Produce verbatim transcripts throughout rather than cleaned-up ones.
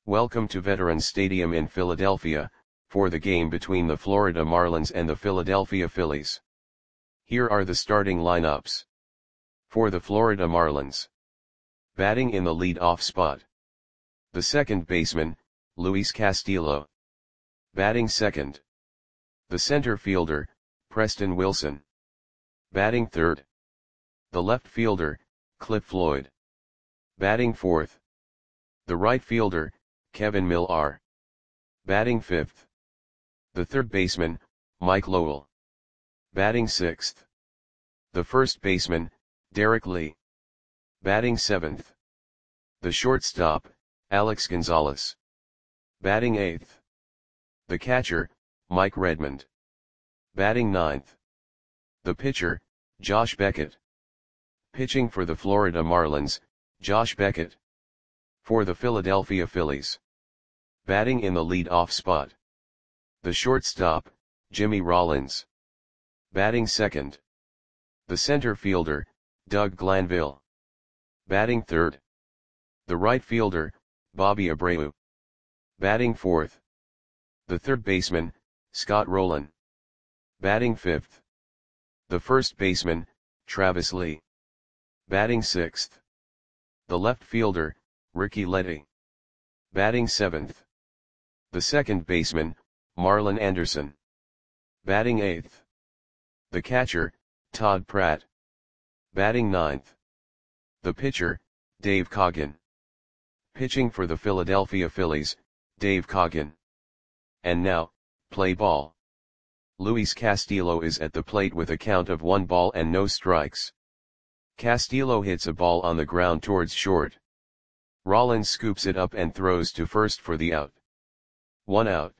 Welcome to Veterans Stadium in Philadelphia, for the game between the Florida Marlins and the Philadelphia Phillies. Here are the starting lineups. For the Florida Marlins. Batting in the lead-off spot. The second baseman, Luis Castillo. Batting second. The center fielder, Preston Wilson. Batting third. The left fielder, Cliff Floyd. Batting fourth. The right fielder, Kevin Millar. Batting fifth. The third baseman, Mike Lowell. Batting sixth. The first baseman, Derek Lee. Batting seventh. The shortstop, Alex Gonzalez. Batting eighth. The catcher, Mike Redmond. Batting ninth. The pitcher, Josh Beckett. Pitching for the Florida Marlins, Josh Beckett. For the Philadelphia Phillies. Batting in the lead-off spot. The shortstop, Jimmy Rollins. Batting second. The center fielder, Doug Glanville. Batting third. The right fielder, Bobby Abreu. Batting fourth. The third baseman, Scott Rowland. Batting fifth. The first baseman, Travis Lee. Batting sixth. The left fielder, Ricky Letty. Batting seventh. The second baseman, Marlon Anderson. Batting eighth. The catcher, Todd Pratt. Batting ninth. The pitcher, Dave Coggin. Pitching for the Philadelphia Phillies, Dave Coggin. And now, play ball. Luis Castillo is at the plate with a count of one ball and no strikes. Castillo hits a ball on the ground towards short. Rollins scoops it up and throws to first for the out. One out.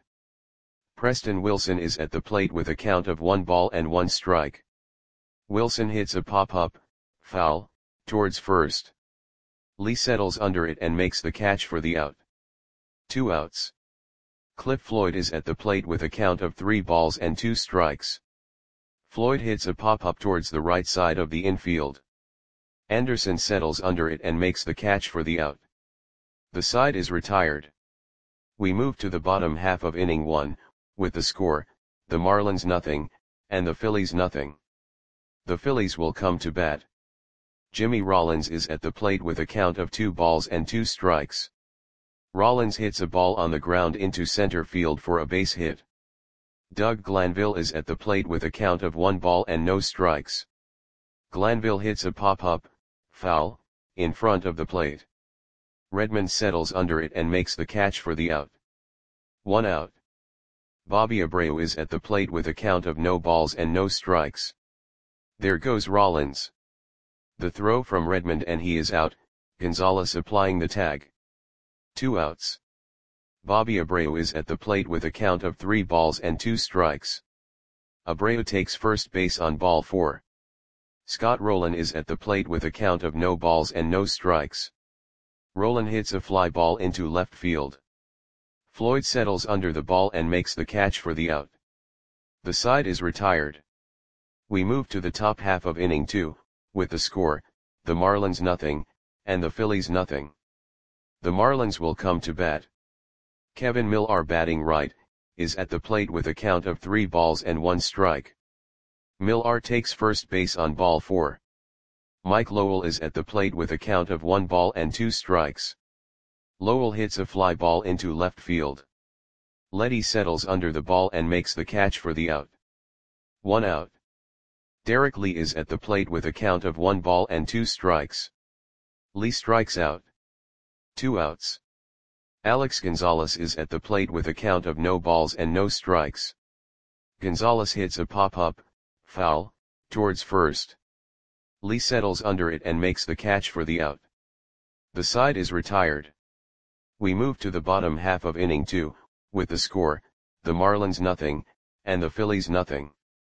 Preston Wilson is at the plate with a count of one ball and one strike. Wilson hits a pop-up, foul, towards first. Lee settles under it and makes the catch for the out. Two outs. Cliff Floyd is at the plate with a count of three balls and two strikes. Floyd hits a pop-up towards the right side of the infield. Anderson settles under it and makes the catch for the out. The side is retired. We move to the bottom half of inning one, with the score, the Marlins nothing, and the Phillies nothing. The Phillies will come to bat. Jimmy Rollins is at the plate with a count of two balls and two strikes. Rollins hits a ball on the ground into center field for a base hit. Doug Glanville is at the plate with a count of one ball and no strikes. Glanville hits a pop-up, foul, in front of the plate. Redmond settles under it and makes the catch for the out. One out. Bobby Abreu is at the plate with a count of no balls and no strikes. There goes Rollins. The throw from Redmond and he is out, Gonzalez applying the tag. Two outs. Bobby Abreu is at the plate with a count of three balls and two strikes. Abreu takes first base on ball four. Scott Rowland is at the plate with a count of no balls and no strikes. Rowland hits a fly ball into left field. Floyd settles under the ball and makes the catch for the out. The side is retired. We move to the top half of inning two, with the score, the Marlins nothing, and the Phillies nothing. The Marlins will come to bat. Kevin Millar batting right, is at the plate with a count of three balls and one strike. Millar takes first base on ball four. Mike Lowell is at the plate with a count of one ball and two strikes. Lowell hits a fly ball into left field. Letty settles under the ball and makes the catch for the out. One out. Derek Lee is at the plate with a count of one ball and two strikes. Lee strikes out. Two outs. Alex Gonzalez is at the plate with a count of no balls and no strikes. Gonzalez hits a pop-up, foul, towards first. Lee settles under it and makes the catch for the out. The side is retired. We move to the bottom half of inning two, with the score, the Marlins nothing, and the Phillies nothing.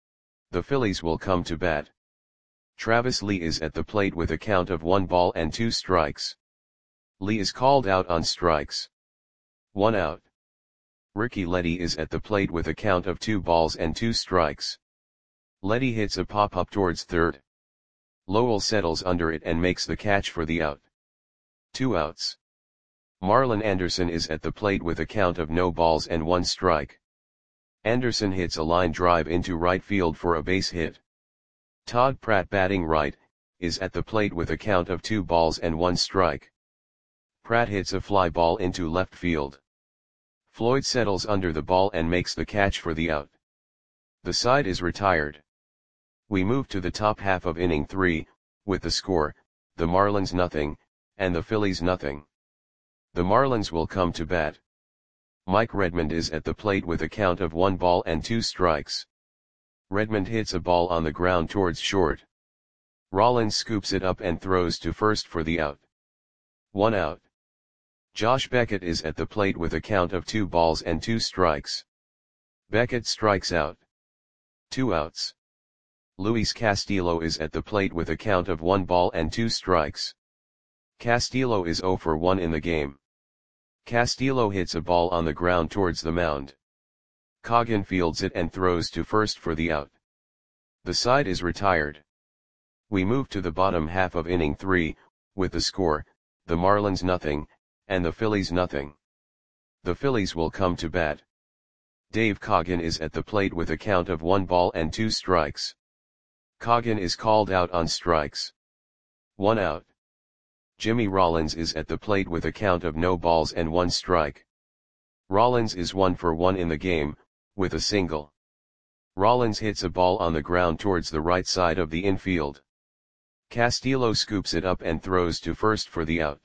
The Phillies will come to bat. Travis Lee is at the plate with a count of one ball and two strikes. Lee is called out on strikes. One out. Ricky Letty is at the plate with a count of two balls and two strikes. Letty hits a pop-up towards third. Lowell settles under it and makes the catch for the out. Two outs. Marlon Anderson is at the plate with a count of no balls and one strike. Anderson hits a line drive into right field for a base hit. Todd Pratt, batting right, is at the plate with a count of two balls and one strike. Pratt hits a fly ball into left field. Floyd settles under the ball and makes the catch for the out. The side is retired. We move to the top half of inning three, with the score, the Marlins nothing, and the Phillies nothing. The Marlins will come to bat. Mike Redmond is at the plate with a count of one ball and two strikes. Redmond hits a ball on the ground towards short. Rollins scoops it up and throws to first for the out. One out. Josh Beckett is at the plate with a count of two balls and two strikes. Beckett strikes out. Two outs. Luis Castillo is at the plate with a count of one ball and two strikes. Castillo is zero for one in the game. Castillo hits a ball on the ground towards the mound. Coggin fields it and throws to first for the out. The side is retired. We move to the bottom half of inning three, with the score, the Marlins nothing, and the Phillies nothing. The Phillies will come to bat. Dave Coggin is at the plate with a count of one ball and two strikes. Coggin is called out on strikes. One out. Jimmy Rollins is at the plate with a count of no balls and one strike. Rollins is one for one in the game, with a single. Rollins hits a ball on the ground towards the right side of the infield. Castillo scoops it up and throws to first for the out.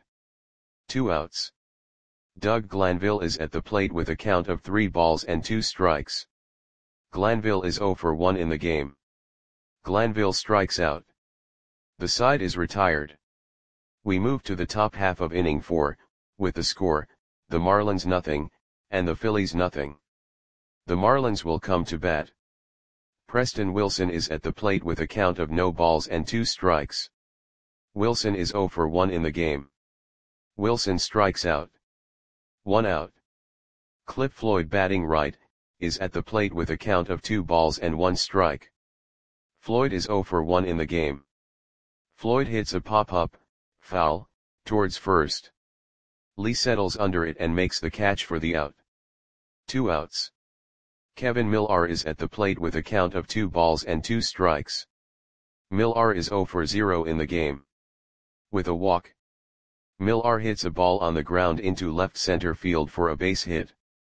Two outs. Doug Glanville is at the plate with a count of three balls and two strikes. Glanville is zero for one in the game. Glanville strikes out. The side is retired. We move to the top half of inning four, with the score, the Marlins nothing, and the Phillies nothing. The Marlins will come to bat. Preston Wilson is at the plate with a count of no balls and two strikes. Wilson is zero for one in the game. Wilson strikes out. One out. Cliff Floyd, batting right, is at the plate with a count of two balls and one strike. Floyd is zero for one in the game. Floyd hits a pop-up, foul, towards first. Lee settles under it and makes the catch for the out. Two outs. Kevin Millar is at the plate with a count of two balls and two strikes. Millar is zero for zero in the game. With a walk. Millar hits a ball on the ground into left center field for a base hit.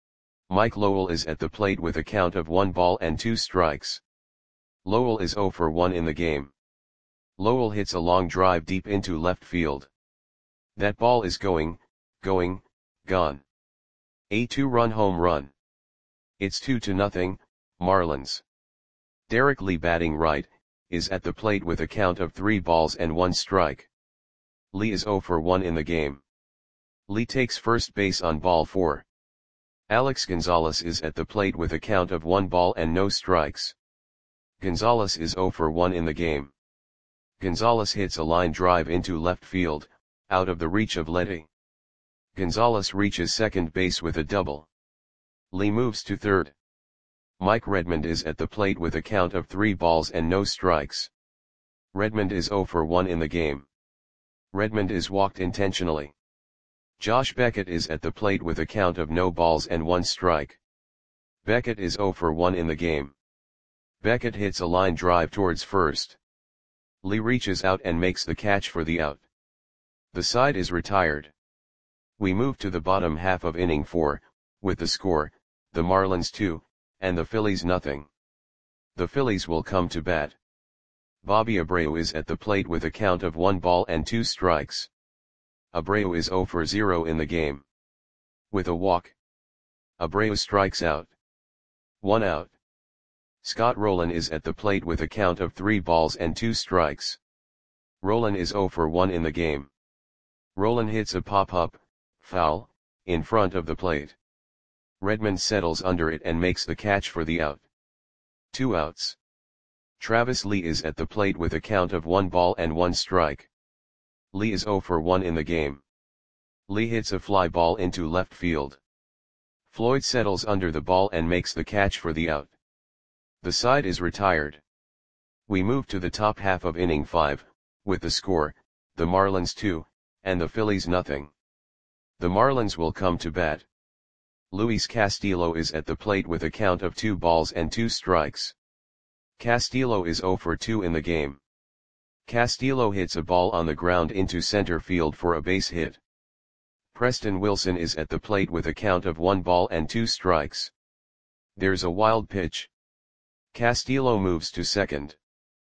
Mike Lowell is at the plate with a count of one ball and two strikes. Lowell is zero for one in the game. Lowell hits a long drive deep into left field. That ball is going, going, gone. A two-run home run. It's two to nothing, Marlins. Derek Lee, batting right, is at the plate with a count of three balls and one strike. Lee is zero for one in the game. Lee takes first base on ball four. Alex Gonzalez is at the plate with a count of one ball and no strikes. Gonzalez is zero for one in the game. Gonzalez hits a line drive into left field, out of the reach of Letty. Gonzalez reaches second base with a double. Lee moves to third. Mike Redmond is at the plate with a count of three balls and no strikes. Redmond is zero for one in the game. Redmond is walked intentionally. Josh Beckett is at the plate with a count of no balls and one strike. Beckett is zero for one in the game. Beckett hits a line drive towards first. Lee reaches out and makes the catch for the out. The side is retired. We move to the bottom half of inning four, with the score, the Marlins two, and the Phillies nothing. The Phillies will come to bat. Bobby Abreu is at the plate with a count of one ball and two strikes. Abreu is zero for zero in the game. With a walk. Abreu strikes out. One out. Scott Rowland is at the plate with a count of three balls and two strikes. Rowland is zero for one in the game. Rowland hits a pop-up, foul, in front of the plate. Redmond settles under it and makes the catch for the out. Two outs. Travis Lee is at the plate with a count of one ball and one strike. Lee is zero for one in the game. Lee hits a fly ball into left field. Floyd settles under the ball and makes the catch for the out. The side is retired. We move to the top half of inning five, with the score, the Marlins two, and the Phillies nothing. The Marlins will come to bat. Luis Castillo is at the plate with a count of two balls and two strikes. Castillo is zero for two in the game. Castillo hits a ball on the ground into center field for a base hit. Preston Wilson is at the plate with a count of one ball and two strikes. There's a wild pitch. Castillo moves to second.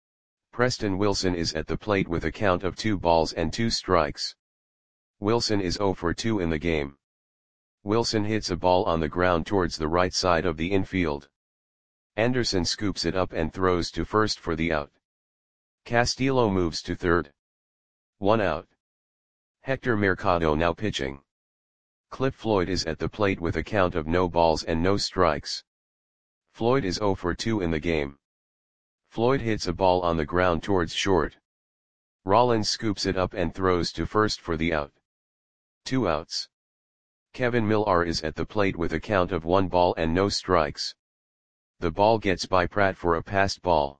Preston Wilson is at the plate with a count of two balls and two strikes. Wilson is zero for two in the game. Wilson hits a ball on the ground towards the right side of the infield. Anderson scoops it up and throws to first for the out. Castillo moves to third. One out. Hector Mercado now pitching. Cliff Floyd is at the plate with a count of no balls and no strikes. Floyd is zero for two in the game. Floyd hits a ball on the ground towards short. Rollins scoops it up and throws to first for the out. Two outs. Kevin Millar is at the plate with a count of one ball and no strikes. The ball gets by Pratt for a passed ball.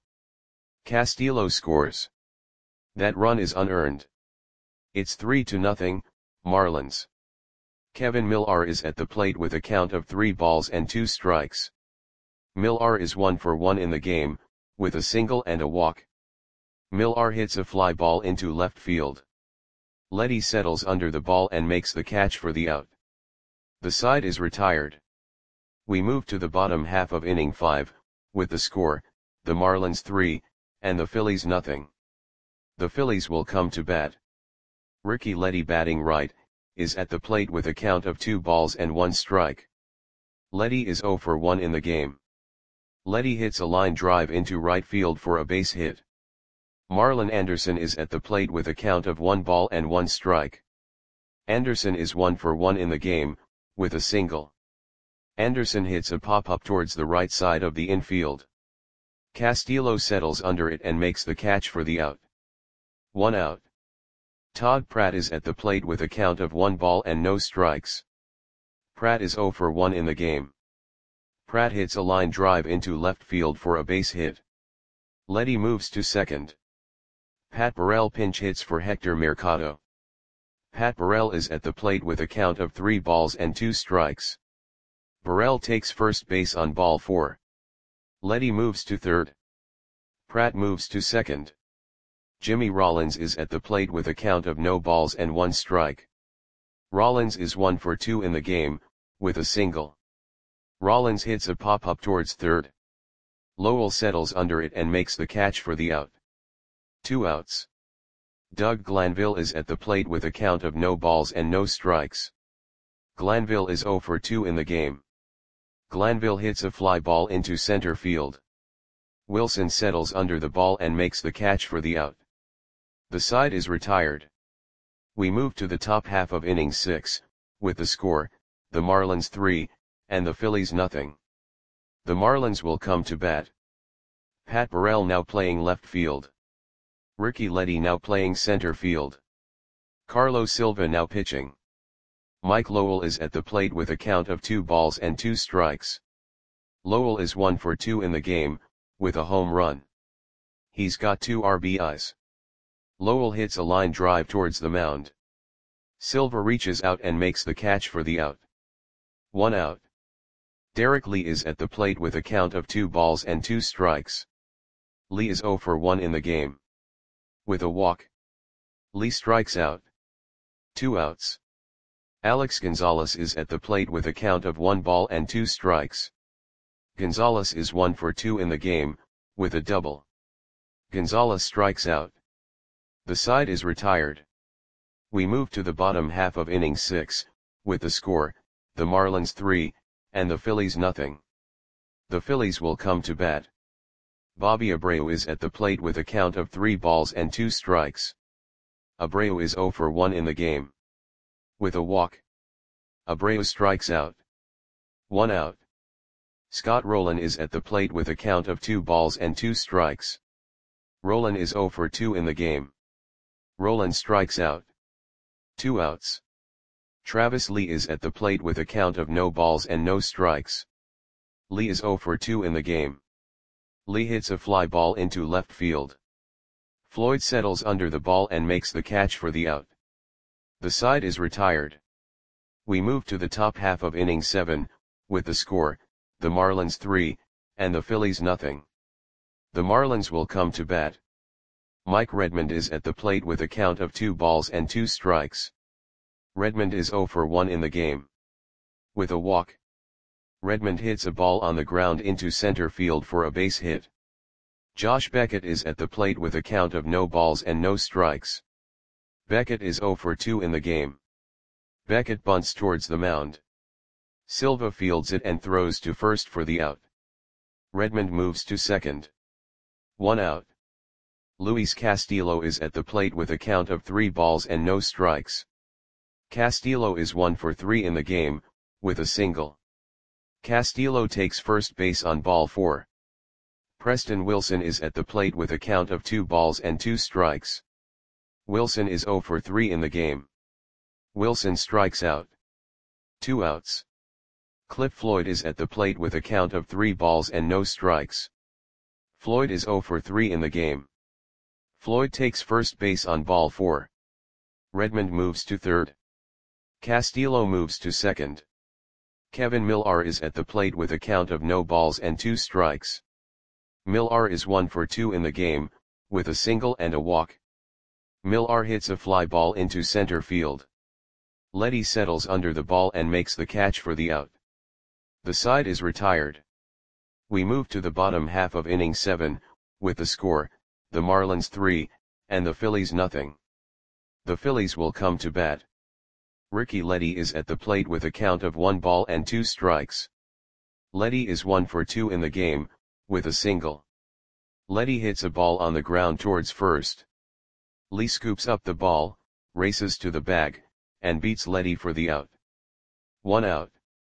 Castillo scores. That run is unearned. It's three to nothing, Marlins. Kevin Millar is at the plate with a count of three balls and two strikes. Millar is one for one in the game, with a single and a walk. Millar hits a fly ball into left field. Letty settles under the ball and makes the catch for the out. The side is retired. We move to the bottom half of inning five, with the score, the Marlins three, and the Phillies nothing. The Phillies will come to bat. Ricky Letty, batting right, is at the plate with a count of two balls and one strike. Letty is zero for one in the game. Letty hits a line drive into right field for a base hit. Marlon Anderson is at the plate with a count of one ball and one strike. Anderson is one for one in the game, with a single. Anderson hits a pop-up towards the right side of the infield. Castillo settles under it and makes the catch for the out. One out. Todd Pratt is at the plate with a count of one ball and no strikes. Pratt is zero for one in the game. Pratt hits a line drive into left field for a base hit. Letty moves to second. Pat Burrell pinch hits for Hector Mercado. Pat Burrell is at the plate with a count of three balls and two strikes. Burrell takes first base on ball four. Letty moves to third. Pratt moves to second. Jimmy Rollins is at the plate with a count of no balls and one strike. Rollins is one for two in the game, with a single. Rollins hits a pop-up towards third. Lowell settles under it and makes the catch for the out. Two outs. Doug Glanville is at the plate with a count of no balls and no strikes. Glanville is zero for two in the game. Glanville hits a fly ball into center field. Wilson settles under the ball and makes the catch for the out. The side is retired. We move to the top half of inning six, with the score, the Marlins three, and the Phillies nothing. The Marlins will come to bat. Pat Burrell now playing left field. Ricky Letty now playing center field. Carlos Silva now pitching. Mike Lowell is at the plate with a count of two balls and two strikes. Lowell is one for two in the game, with a home run. He's got two R B Is. Lowell hits a line drive towards the mound. Silva reaches out and makes the catch for the out. One out. Derek Lee is at the plate with a count of two balls and two strikes. Lee is zero for one in the game. With a walk. Lee strikes out. Two outs. Alex Gonzalez is at the plate with a count of one ball and two strikes. Gonzalez is one for two in the game, with a double. Gonzalez strikes out. The side is retired. We move to the bottom half of inning six, with the score, the Marlins three, and the Phillies nothing. The Phillies will come to bat. Bobby Abreu is at the plate with a count of three balls and two strikes. Abreu is zero for one in the game. With a walk. Abreu strikes out. One out. Scott Rowland is at the plate with a count of two balls and two strikes. Rowland is zero for two in the game. Rowland strikes out. Two outs. Travis Lee is at the plate with a count of no balls and no strikes. Lee is zero for two in the game. Lee hits a fly ball into left field. Floyd settles under the ball and makes the catch for the out. The side is retired. We move to the top half of inning seven, with the score, the Marlins three, and the Phillies nothing. The Marlins will come to bat. Mike Redmond is at the plate with a count of two balls and two strikes. Redmond is oh for one in the game. With a walk, Redmond hits a ball on the ground into center field for a base hit. Josh Beckett is at the plate with a count of no balls and no strikes. Beckett is oh for two in the game. Beckett bunts towards the mound. Silva fields it and throws to first for the out. Redmond moves to second. One out. Luis Castillo is at the plate with a count of three balls and no strikes. Castillo is one for three in the game, with a single. Castillo takes first base on ball four. Preston Wilson is at the plate with a count of two balls and two strikes. Wilson is oh for three in the game. Wilson strikes out. Two outs. Cliff Floyd is at the plate with a count of three balls and no strikes. Floyd is oh for three in the game. Floyd takes first base on ball four. Redmond moves to third. Castillo moves to second. Kevin Millar is at the plate with a count of no balls and two strikes. Millar is one for two in the game, with a single and a walk. Millar hits a fly ball into center field. Letty settles under the ball and makes the catch for the out. The side is retired. We move to the bottom half of inning seven, with the score, the Marlins three, and the Phillies nothing. The Phillies will come to bat. Ricky Letty is at the plate with a count of one ball and two strikes. Letty is one for two in the game, with a single. Letty hits a ball on the ground towards first. Lee scoops up the ball, races to the bag, and beats Letty for the out. One out.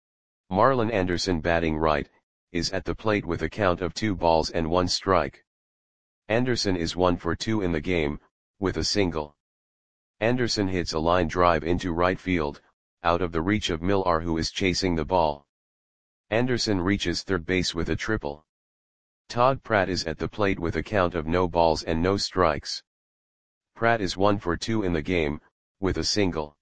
Marlon Anderson, batting right, is at the plate with a count of two balls and one strike. Anderson is one for two in the game, with a single. Anderson hits a line drive into right field, out of the reach of Millar, who is chasing the ball. Anderson reaches third base with a triple. Todd Pratt is at the plate with a count of no balls and no strikes. Pratt is one for two in the game, with a single.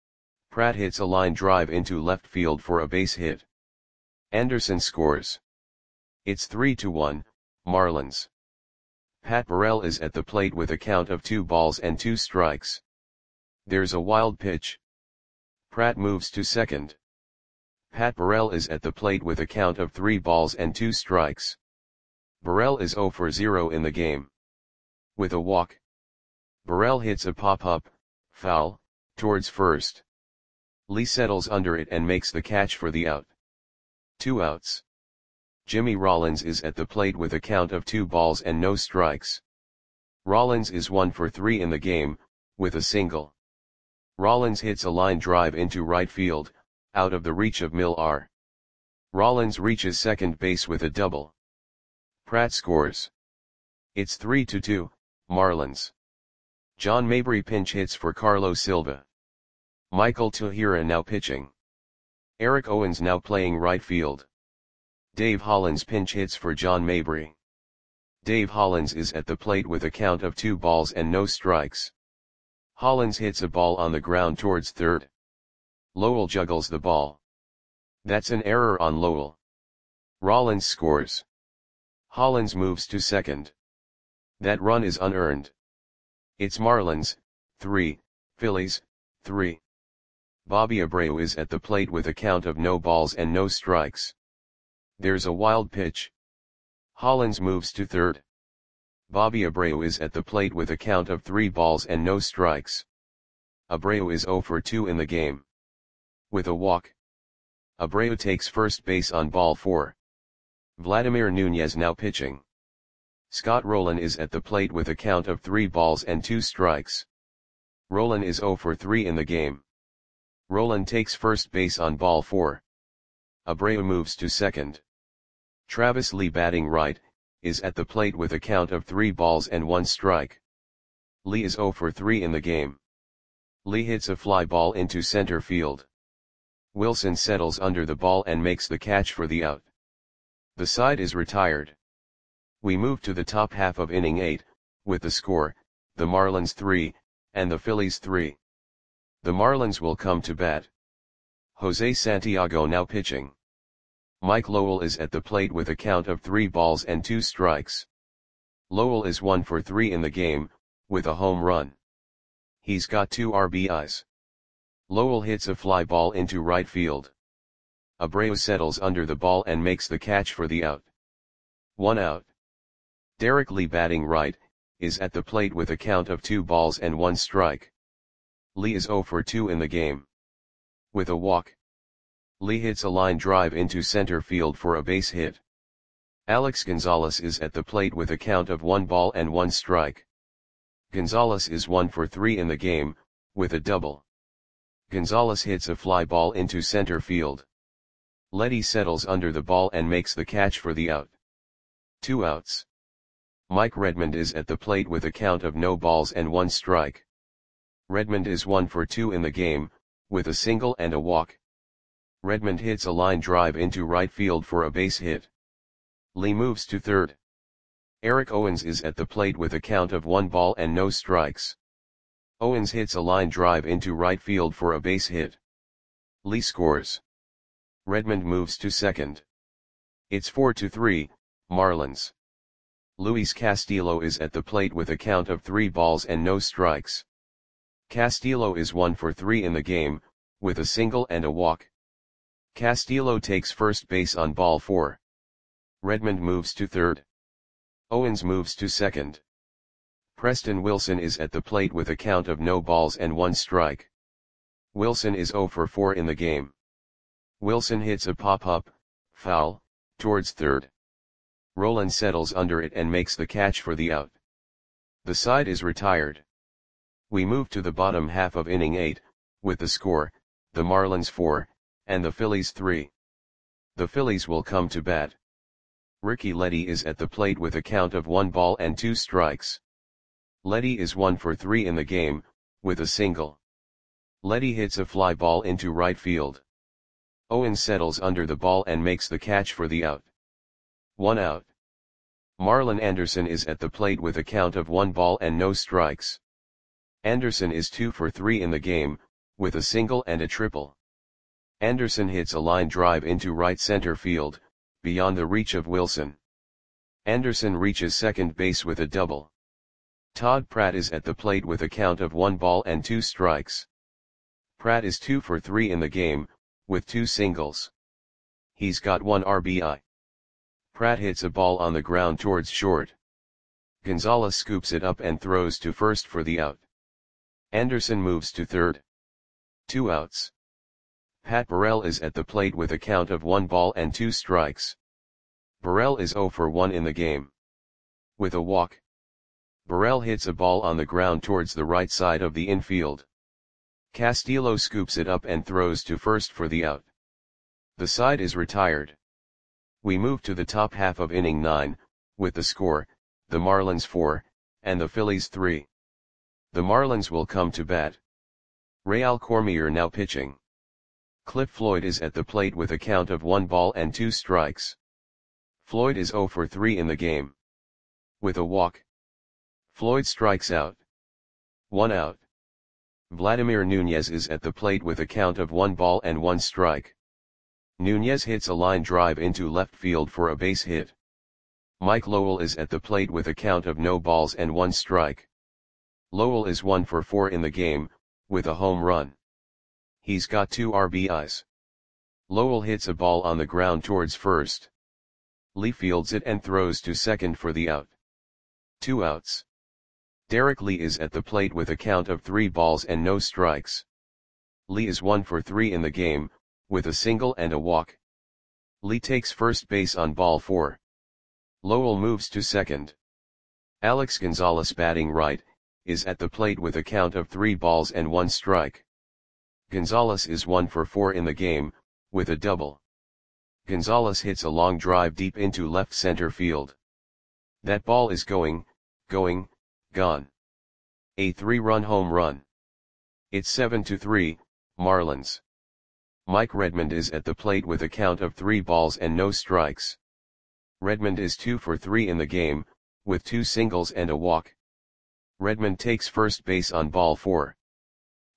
Pratt hits a line drive into left field for a base hit. Anderson scores. It's three to one, Marlins. Pat Burrell is at the plate with a count of two balls and two strikes. There's a wild pitch. Pratt moves to second. Pat Burrell is at the plate with a count of three balls and two strikes. Burrell is oh for zero in the game. With a walk, Burrell hits a pop-up, foul, towards first. Lee settles under it and makes the catch for the out. Two outs. Jimmy Rollins is at the plate with a count of two balls and no strikes. Rollins is one for three in the game, with a single. Rollins hits a line drive into right field, out of the reach of Millar. Rollins reaches second base with a double. Pratt scores. It's three to two, Marlins. John Mabry pinch hits for Carlos Silva. Michael Tahira now pitching. Eric Owens now playing right field. Dave Hollins pinch hits for John Mabry. Dave Hollins is at the plate with a count of two balls and no strikes. Hollins hits a ball on the ground towards third. Lowell juggles the ball. That's an error on Lowell. Rollins scores. Hollins moves to second. That run is unearned. It's Marlins, three, Phillies, three. Bobby Abreu is at the plate with a count of no balls and no strikes. There's a wild pitch. Hollins moves to third. Bobby Abreu is at the plate with a count of three balls and no strikes. Abreu is oh for two in the game. With a walk, Abreu takes first base on ball four. Vladimir Nunez now pitching. Scott Rowland is at the plate with a count of three balls and two strikes. Rowland is oh for three in the game. Rowland takes first base on ball four. Abreu moves to second. Travis Lee, batting right, is at the plate with a count of three balls and one strike. Lee is oh for three in the game. Lee hits a fly ball into center field. Wilson settles under the ball and makes the catch for the out. The side is retired. We move to the top half of inning eight, with the score, the Marlins three, and the Phillies three. The Marlins will come to bat. Jose Santiago now pitching. Mike Lowell is at the plate with a count of three balls and two strikes. Lowell is one for three in the game, with a home run. He's got two R B Is. Lowell hits a fly ball into right field. Abreu settles under the ball and makes the catch for the out. One out. Derek Lee batting right, is at the plate with a count of two balls and one strike. Lee is zero for two in the game. With a walk. Lee hits a line drive into center field for a base hit. Alex Gonzalez is at the plate with a count of one ball and one strike. Gonzalez is one for three in the game, with a double. Gonzalez hits a fly ball into center field. Letty settles under the ball and makes the catch for the out. Two outs. Mike Redmond is at the plate with a count of no balls and one strike. Redmond is one for two in the game, with a single and a walk. Redmond hits a line drive into right field for a base hit. Lee moves to third. Eric Owens is at the plate with a count of one ball and no strikes. Owens hits a line drive into right field for a base hit. Lee scores. Redmond moves to second. It's four to three, Marlins. Luis Castillo is at the plate with a count of three balls and no strikes. Castillo is one for three in the game, with a single and a walk. Castillo takes first base on ball four. Redmond moves to third. Owens moves to second. Preston Wilson is at the plate with a count of no balls and one strike. Wilson is zero for four in the game. Wilson hits a pop-up, foul, towards third. Roland settles under it and makes the catch for the out. The side is retired. We move to the bottom half of inning eight, with the score, the Marlins four, and the Phillies three. The Phillies will come to bat. Ricky Letty is at the plate with a count of one ball and two strikes. Letty is one for three in the game, with a single. Letty hits a fly ball into right field. Owens settles under the ball and makes the catch for the out. One out. Marlon Anderson is at the plate with a count of one ball and no strikes. Anderson is two for three in the game, with a single and a triple. Anderson hits a line drive into right center field, beyond the reach of Wilson. Anderson reaches second base with a double. Todd Pratt is at the plate with a count of one ball and two strikes. Pratt is two for three in the game, with two singles. He's got one R B I. Pratt hits a ball on the ground towards short. Gonzalez scoops it up and throws to first for the out. Anderson moves to third. Two outs. Pat Burrell is at the plate with a count of one ball and two strikes. Burrell is zero for one in the game. With a walk. Burrell hits a ball on the ground towards the right side of the infield. Castillo scoops it up and throws to first for the out. The side is retired. We move to the top half of inning nine, with the score, the Marlins four, and the Phillies three. The Marlins will come to bat. Real Cormier now pitching. Cliff Floyd is at the plate with a count of one ball and two strikes. Floyd is zero for three in the game. With a walk. Floyd strikes out. One out. Vladimir Nunez is at the plate with a count of one ball and one strike. Nunez hits a line drive into left field for a base hit. Mike Lowell is at the plate with a count of no balls and one strike. Lowell is one for four in the game, with a home run. He's got two R B Is. Lowell hits a ball on the ground towards first. Lee fields it and throws to second for the out. Two outs. Derek Lee is at the plate with a count of three balls and no strikes. Lee is one for three in the game, with a single and a walk. Lee takes first base on ball four. Lowell moves to second. Alex Gonzalez batting right, is at the plate with a count of three balls and one strike. Gonzalez is one for four in the game, with a double. Gonzalez hits a long drive deep into left center field. That ball is going, going, gone. A three-run home run. It's seven to three, Marlins. Mike Redmond is at the plate with a count of three balls and no strikes. Redmond is two for three in the game, with two singles and a walk. Redmond takes first base on ball four.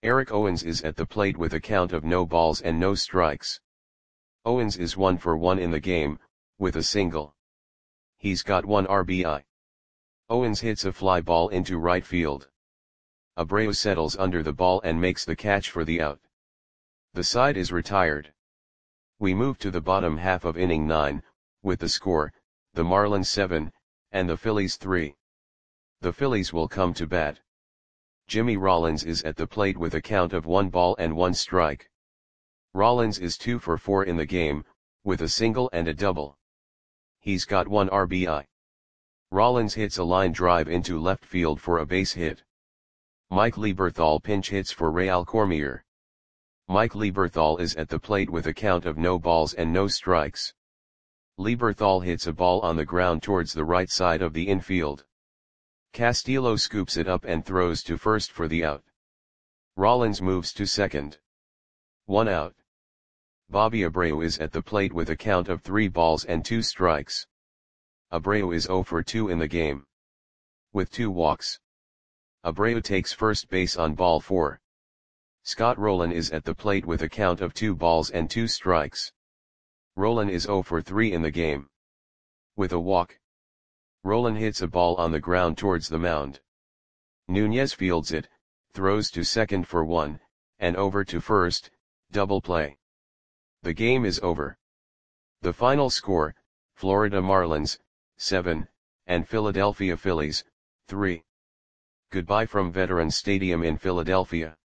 Eric Owens is at the plate with a count of no balls and no strikes. Owens is one for one in the game, with a single. He's got one R B I. Owens hits a fly ball into right field. Abreu settles under the ball and makes the catch for the out. The side is retired. We move to the bottom half of inning nine, with the score, the Marlins seven, and the Phillies three. The Phillies will come to bat. Jimmy Rollins is at the plate with a count of one ball and one strike. Rollins is two for four in the game, with a single and a double. He's got one R B I. Rollins hits a line drive into left field for a base hit. Mike Lieberthal pinch hits for Real Cormier. Mike Lieberthal is at the plate with a count of no balls and no strikes. Lieberthal hits a ball on the ground towards the right side of the infield. Castillo scoops it up and throws to first for the out. Rollins moves to second. One out. Bobby Abreu is at the plate with a count of three balls and two strikes. Abreu is zero for two in the game. With two walks. Abreu takes first base on ball four. Scott Rolen is at the plate with a count of two balls and two strikes. Rolen is zero for three in the game. With a walk. Rolen hits a ball on the ground towards the mound. Nunez fields it, throws to second for one, and over to first, double play. The game is over. The final score, Florida Marlins, seven, and Philadelphia Phillies, three. Goodbye from Veterans Stadium in Philadelphia.